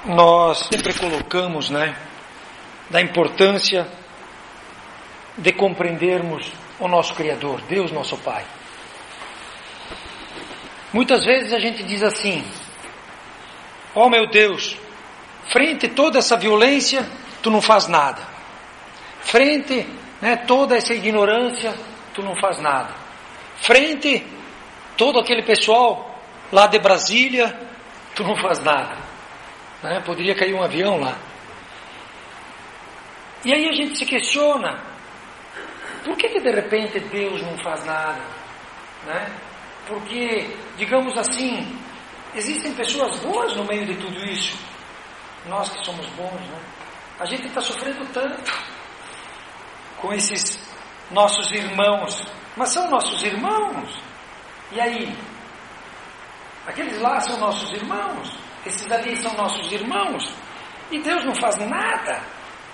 Nós sempre colocamos, da importância de compreendermos o nosso Criador, Deus nosso Pai. Muitas vezes a gente diz assim: ó meu Deus, frente a toda essa violência, tu não faz nada. Frente toda essa ignorância, tu não faz nada. Frente todo aquele pessoal lá de Brasília, tu não faz nada. Poderia cair um avião lá. E aí a gente se questiona: por que de repente Deus não faz nada? Porque, digamos assim, existem pessoas boas no meio de tudo isso. Nós que somos bons, a gente está sofrendo tanto com esses nossos irmãos. Mas são nossos irmãos. E aí? Aqueles lá são nossos irmãos. Esses ali são nossos irmãos. E Deus não faz nada.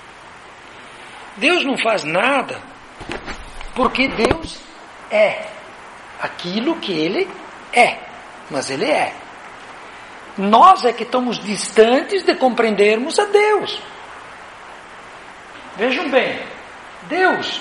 Deus não faz nada porque Deus é aquilo que Ele é. Mas Ele é. Nós é que estamos distantes de compreendermos a Deus. Vejam bem, Deus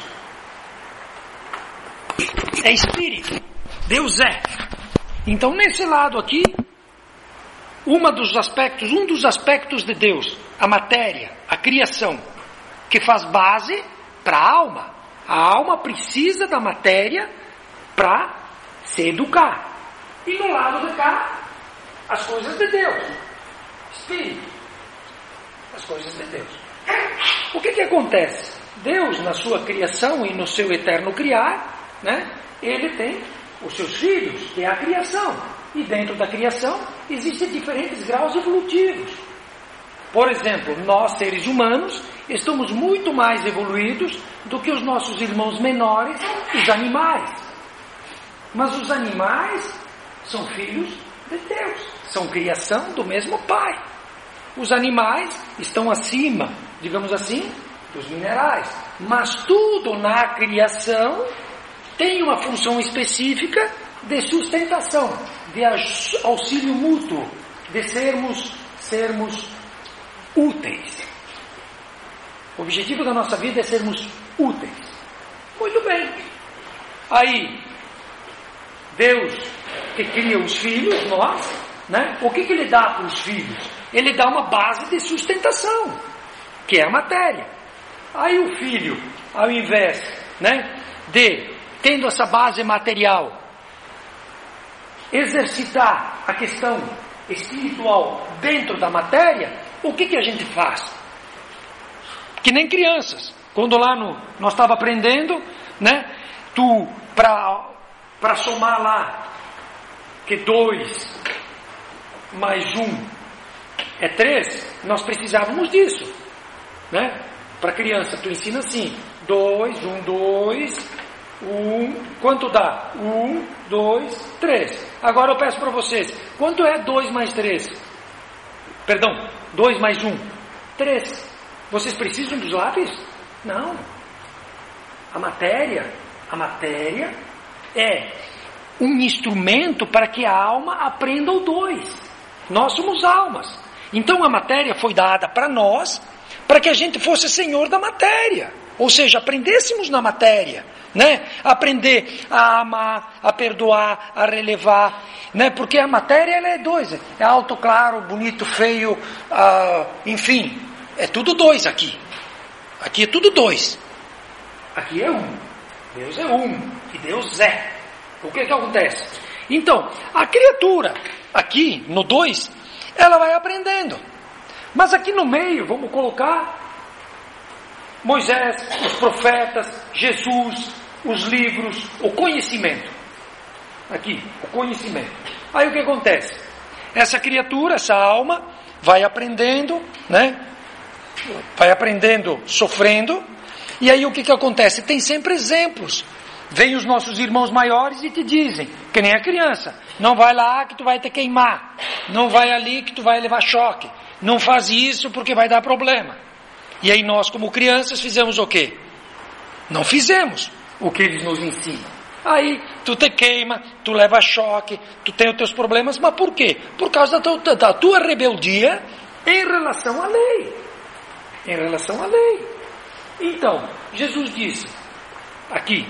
é Espírito. Deus é. Então, nesse lado aqui, um dos aspectos de Deus, a matéria, a criação, que faz base para a alma. A alma precisa da matéria para se educar. E no lado de cá, as coisas de Deus. Espírito. As coisas de Deus. O que acontece? Deus, na sua criação e no seu eterno criar, Ele tem os seus filhos, que é a criação. E dentro da criação existem diferentes graus evolutivos. Por exemplo, nós seres humanos estamos muito mais evoluídos do que os nossos irmãos menores, os animais. Mas os animais são filhos de Deus, são criação do mesmo Pai. Os animais estão acima, digamos assim, dos minerais. Mas tudo na criação tem uma função específica de sustentação, de auxílio mútuo, de sermos úteis. O objetivo da nossa vida é sermos úteis. Muito bem. Aí, Deus que cria os filhos, nós, o que Ele dá para os filhos? Ele dá uma base de sustentação, que é a matéria. Aí o filho, ao invés de, tendo essa base material, exercitar a questão espiritual dentro da matéria, o que a gente faz? Que nem crianças. Quando lá nós estávamos aprendendo, tu, para somar lá, que 2 mais 1 é 3, nós precisávamos disso. Para criança, tu ensina assim: 2, 1, 2, 1, quanto dá? 1, 2, 3. Agora eu peço para vocês: quanto é 2 mais 3? Perdão, 2 mais 1? 3. Vocês precisam dos lápis? Não. A matéria é um instrumento para que a alma aprenda o 2. Nós somos almas. Então a matéria foi dada para nós, para que a gente fosse senhor da matéria. Ou seja, aprendêssemos na matéria. Aprender a amar, a perdoar, a relevar. Porque a matéria ela é 2. É alto, claro, bonito, feio, enfim. É tudo 2 aqui. Aqui é tudo 2. Aqui é 1. Deus é 1. E Deus é. O que acontece? Então, a criatura, aqui no 2, ela vai aprendendo. Mas aqui no meio, vamos colocar Moisés, os profetas, Jesus, os livros, o conhecimento. Aqui, o conhecimento. Aí o que acontece? Essa criatura, essa alma, vai aprendendo, vai aprendendo, sofrendo. E aí o que acontece? Tem sempre exemplos. Vêm os nossos irmãos maiores e te dizem, que nem a criança: não vai lá que tu vai te queimar, não vai ali que tu vai levar choque, não faz isso porque vai dar problema. E aí nós, como crianças, fizemos o quê? Não fizemos o que eles nos ensinam. Aí tu te queima, tu leva choque, tu tem os teus problemas, mas por quê? Por causa da tua rebeldia em relação à lei. Em relação à lei. Então, Jesus disse, aqui,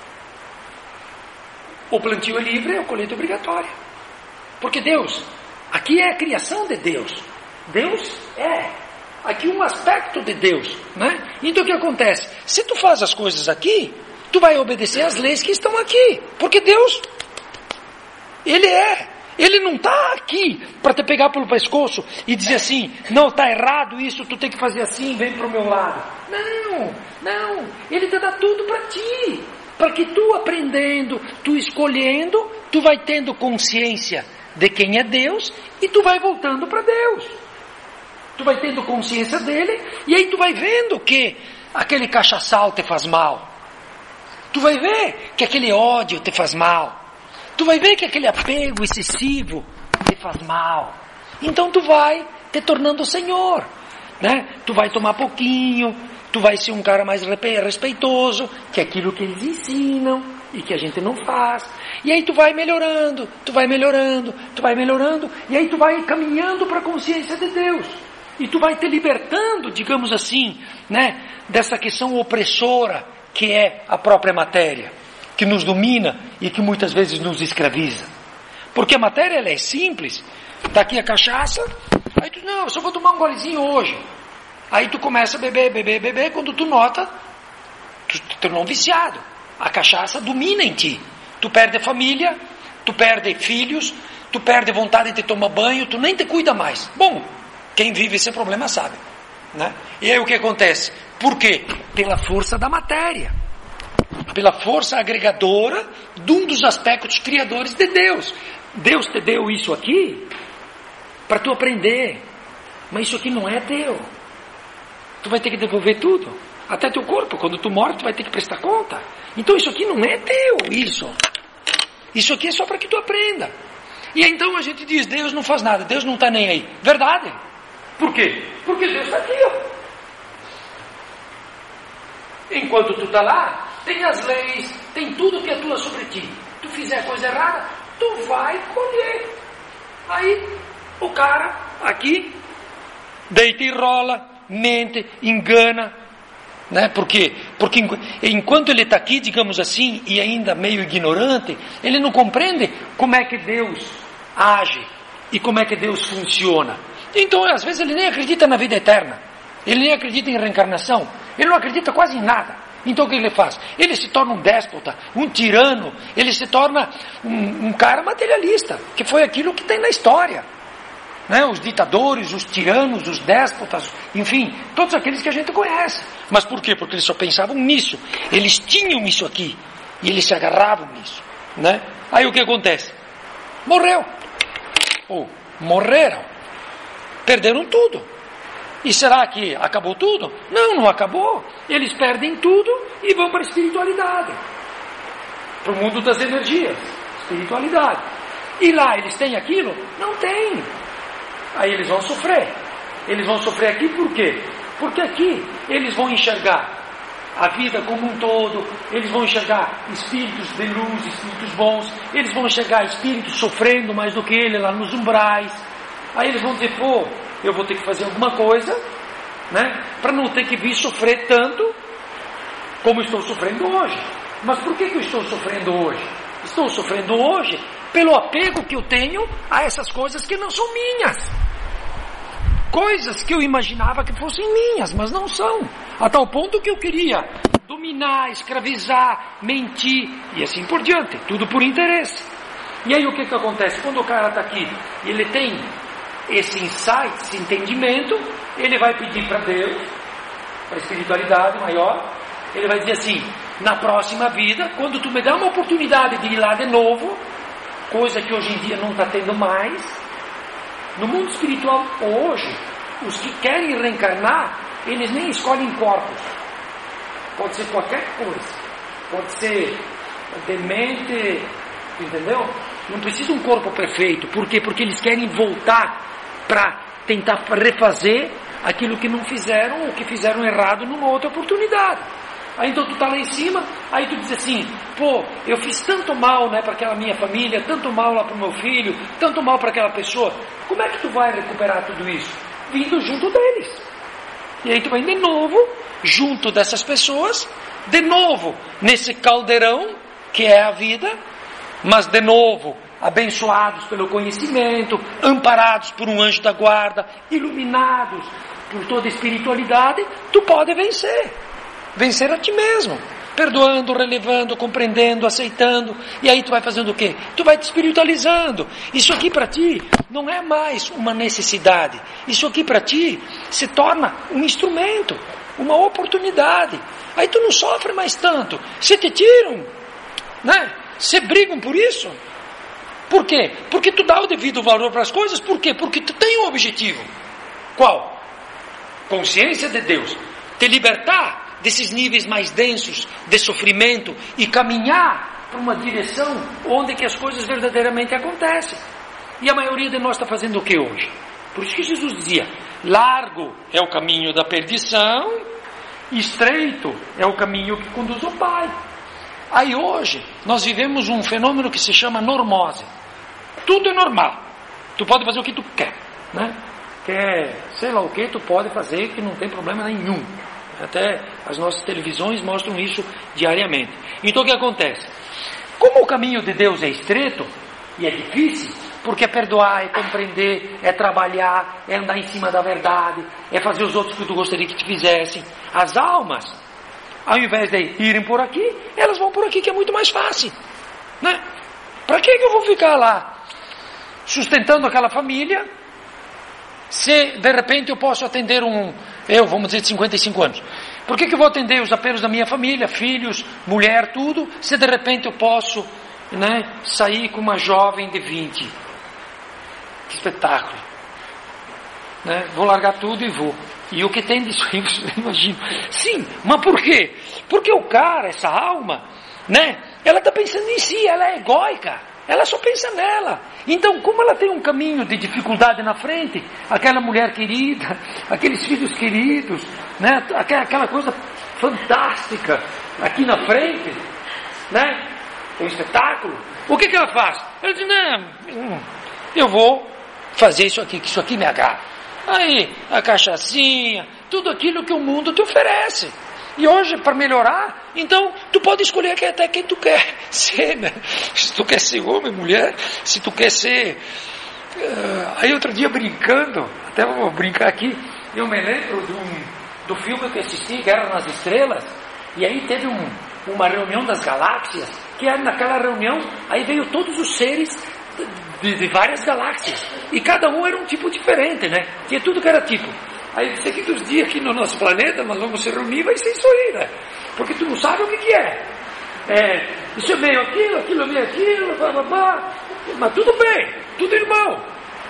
o plantio é livre, a colheita é obrigatória. Porque Deus, aqui é a criação de Deus. Deus é aqui um aspecto de Deus, né? Então o que acontece? Se tu faz as coisas aqui, tu vai obedecer às leis que estão aqui. Porque Deus, Ele não está aqui para te pegar pelo pescoço e dizer assim, não, está errado isso, tu tem que fazer assim, vem para o meu lado. Não, Ele te dá tudo para ti. Para que tu aprendendo, tu escolhendo, tu vai tendo consciência de quem é Deus e tu vai voltando para Deus. Tu vai tendo consciência dele e aí tu vai vendo que aquele cachaçal te faz mal. Tu vai ver que aquele ódio te faz mal. Tu vai ver que aquele apego excessivo te faz mal. Então tu vai te tornando Senhor, né? Tu vai tomar pouquinho, tu vai ser um cara mais respeitoso, que é aquilo que eles ensinam e que a gente não faz. E aí tu vai melhorando, e aí tu vai caminhando para a consciência de Deus. E tu vai te libertando, digamos assim, né, dessa questão opressora que é a própria matéria, que nos domina e que muitas vezes nos escraviza. Porque a matéria ela é simples. Está aqui a cachaça, aí tu, não, eu só vou tomar um golezinho hoje. Aí tu começa a beber, quando tu nota, tu te tornou um viciado. A cachaça domina em ti. Tu perde a família, tu perde filhos, tu perde vontade de tomar banho, tu nem te cuida mais. Bom, quem vive esse problema sabe, né? E aí o que acontece? Por quê? Pela força da matéria. Pela força agregadora de um dos aspectos criadores de Deus. Deus te deu isso aqui para tu aprender. Mas isso aqui não é teu. Tu vai ter que devolver tudo. Até teu corpo. Quando tu morre, tu vai ter que prestar conta. Então isso aqui não é teu, isso. Isso aqui é só para que tu aprenda. E então a gente diz, Deus não faz nada, Deus não está nem aí. Verdade. Por quê? Porque Deus está aqui, ó. Enquanto tu está lá, tem as leis, tem tudo que atua sobre ti. Tu fizer coisa errada, tu vai colher. Aí o cara aqui deita e rola, mente, engana, né? Por quê? Porque enquanto ele está aqui, digamos assim, e ainda meio ignorante, ele não compreende como é que Deus age e como é que Deus funciona. Então às vezes ele nem acredita na vida eterna, ele nem acredita em reencarnação, ele não acredita quase em nada. Então o que ele faz? Ele se torna um déspota, um tirano, ele se torna um cara materialista, que foi aquilo que tem na história, né? Os ditadores, os tiranos, os déspotas, enfim, todos aqueles que a gente conhece. Mas por quê? Porque eles só pensavam nisso, eles tinham isso aqui, e eles se agarravam nisso, né? Aí o que acontece? Morreu, ou morreram, perderam tudo. E será que acabou tudo? Não acabou. Eles perdem tudo e vão para a espiritualidade, para o mundo das energias, espiritualidade. E lá eles têm aquilo? Não tem. Aí eles vão sofrer. Eles vão sofrer aqui por quê? Porque aqui eles vão enxergar a vida como um todo, eles vão enxergar espíritos de luz, espíritos bons, eles vão enxergar espíritos sofrendo mais do que ele lá nos umbrais. Aí eles vão dizer, pô, eu vou ter que fazer alguma coisa, né, para não ter que vir sofrer tanto como estou sofrendo hoje. Mas por que eu estou sofrendo hoje? Estou sofrendo hoje pelo apego que eu tenho a essas coisas que não são minhas. Coisas que eu imaginava que fossem minhas, mas não são. A tal ponto que eu queria dominar, escravizar, mentir e assim por diante. Tudo por interesse. E aí o que acontece? Quando o cara está aqui e ele tem esse insight, esse entendimento, ele vai pedir para Deus, para a espiritualidade maior, ele vai dizer assim, na próxima vida, quando tu me dá uma oportunidade de ir lá de novo, coisa que hoje em dia não está tendo mais, no mundo espiritual hoje, os que querem reencarnar, eles nem escolhem corpos, pode ser qualquer coisa, pode ser demente, entendeu? Não precisa um corpo perfeito. Por quê? Porque eles querem voltar para tentar refazer aquilo que não fizeram ou que fizeram errado numa outra oportunidade. Aí então tu está lá em cima, aí tu diz assim, pô, eu fiz tanto mal, né, para aquela minha família, tanto mal lá para o meu filho, tanto mal para aquela pessoa. Como é que tu vai recuperar tudo isso? vindo junto deles. E aí tu vem de novo, junto dessas pessoas, de novo, nesse caldeirão, que é a vida, mas de novo, abençoados pelo conhecimento, amparados por um anjo da guarda, iluminados por toda a espiritualidade, tu pode vencer a ti mesmo, perdoando, relevando, compreendendo, aceitando, e aí tu vai fazendo o quê? Tu vai te espiritualizando. Isso aqui para ti não é mais uma necessidade, isso aqui para ti se torna um instrumento, uma oportunidade. Aí tu não sofre mais tanto, se te tiram, né? Se brigam por isso. Por quê? Porque tu dá o devido valor para as coisas. Por quê? Porque tu tem um objetivo. Qual? Consciência de Deus. Te libertar desses níveis mais densos de sofrimento e caminhar para uma direção onde que as coisas verdadeiramente acontecem. E a maioria de nós está fazendo o que hoje? Por isso que Jesus dizia, largo é o caminho da perdição, estreito é o caminho que conduz ao Pai. Aí hoje nós vivemos um fenômeno que se chama normose. Tudo é normal. Tu pode fazer o que tu quer, né? Quer, sei lá o que, tu pode fazer, que não tem problema nenhum. Até as nossas televisões mostram isso diariamente. Então o que acontece? Como o caminho de Deus é estreito e é difícil, porque é perdoar, é compreender, é trabalhar, é andar em cima da verdade, é fazer os outros que tu gostaria que te fizessem. As almas, ao invés de irem por aqui, elas vão por aqui, que é muito mais fácil, né? Para que eu vou ficar lá sustentando aquela família, se de repente eu posso atender vamos dizer, de 55 anos. Por que eu vou atender os apelos da minha família, filhos, mulher, tudo, se de repente eu posso, né, sair com uma jovem de 20? Que espetáculo, né? Vou largar tudo e vou. E o que tem disso aí, você imagina. Sim, mas por quê? Porque o cara, essa alma, né, ela está pensando em si, ela é egóica, ela só pensa nela. Então, como ela tem um caminho de dificuldade na frente, aquela mulher querida, aqueles filhos queridos, né, aquela coisa fantástica aqui na frente, né, é um espetáculo. O que ela faz? Ela diz, não, eu vou fazer isso aqui, que isso aqui me agrada. Aí, a cachaçinha, tudo aquilo que o mundo te oferece. E hoje, para melhorar, então, tu pode escolher até quem tu quer ser, né? Se tu quer ser homem, mulher, se tu quer ser... Aí outro dia brincando, até vou brincar aqui, eu me lembro do filme que assisti, Guerra nas Estrelas, e aí teve uma reunião das galáxias, que naquela reunião, aí veio todos os seres de várias galáxias, e cada um era um tipo diferente, né? Tinha tudo que era tipo. Aí disse que dos dias aqui no nosso planeta nós vamos se reunir, vai ser isso aí, né? Porque tu não sabe o que é. Isso é meio aquilo é meio aquilo, blá, blá, blá. Mas tudo bem, tudo irmão.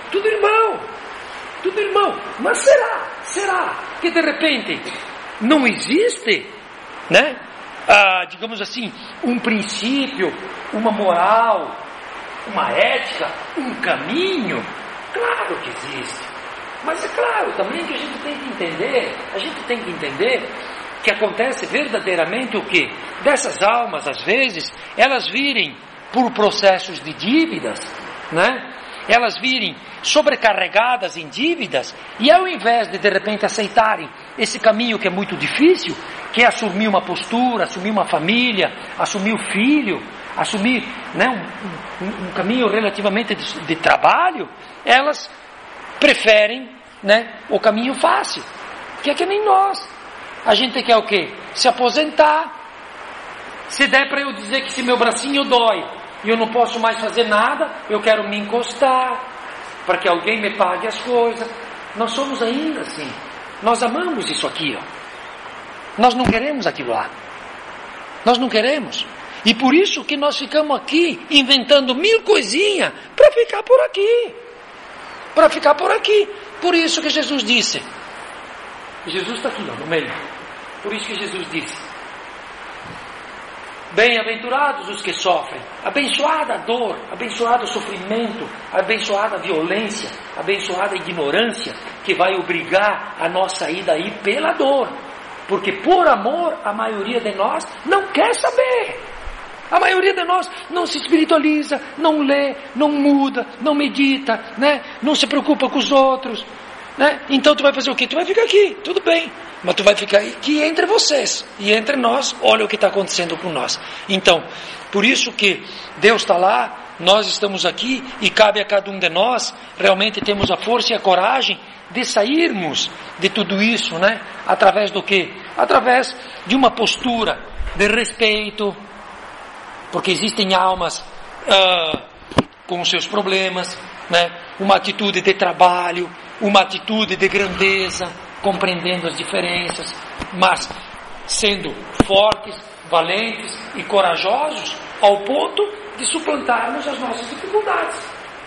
Mas será que de repente não existe, né? Digamos assim, um princípio, uma moral, uma ética, um caminho? Claro que existe. Mas é claro também que a gente tem que entender que acontece verdadeiramente o quê? Dessas almas, às vezes, elas virem por processos de dívidas, né? Elas virem sobrecarregadas em dívidas, e ao invés de repente aceitarem esse caminho que é muito difícil, que é assumir uma postura, assumir uma família, assumir o filho, assumir, né, um caminho relativamente de trabalho, elas preferem, né, o caminho fácil, que é que nem nós. A gente quer o quê? Se aposentar. Se der para eu dizer que se meu bracinho dói e eu não posso mais fazer nada, eu quero me encostar para que alguém me pague as coisas. Nós somos ainda assim. Nós amamos isso aqui, ó. Nós não queremos aquilo lá. Nós não queremos. E por isso que nós ficamos aqui inventando 1000 coisinhas para ficar por aqui. Para ficar por aqui. Por isso que Jesus disse. Jesus está aqui, ó, no meio. Por isso que Jesus disse: bem-aventurados os que sofrem, abençoada a dor, abençoado o sofrimento, abençoada a violência, abençoada a ignorância, que vai obrigar a nossa ida aí pela dor. Porque por amor, a maioria de nós não quer saber. A maioria de nós não se espiritualiza, não lê, não muda, não medita, né? Não se preocupa com os outros. né? Então tu vai fazer o quê? Tu vai ficar aqui, tudo bem. Mas tu vai ficar aqui entre vocês e entre nós. Olha o que está acontecendo com nós. Então, por isso que Deus está lá, nós estamos aqui e cabe a cada um de nós realmente temos a força e a coragem de sairmos de tudo isso, né? Através do quê? Através de uma postura de respeito, porque existem almas com os seus problemas, né? Uma atitude de trabalho, uma atitude de grandeza, compreendendo as diferenças, mas sendo fortes, valentes e corajosos ao ponto de suplantarmos as nossas dificuldades.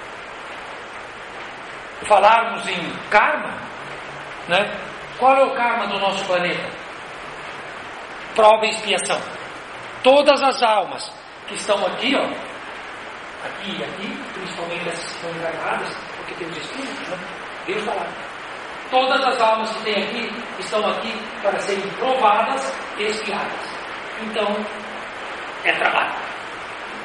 Falarmos em karma, né? Qual é o karma do nosso planeta? Prova e expiação. Todas as almas que estão aqui, ó, aqui e aqui, principalmente essas que estão encarnadas, porque tem os espíritos, né? Deus está lá. Todas as almas que tem aqui estão aqui para serem provadas e expiadas. Então, é trabalho.